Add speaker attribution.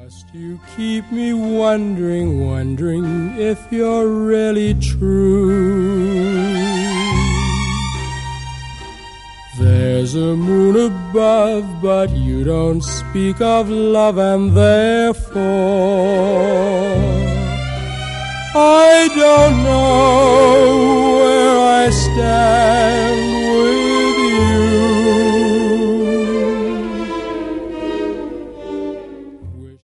Speaker 1: You keep me wondering if you're really true. There's a moon above, but you don't speak of love, and therefore I don't know where I stand.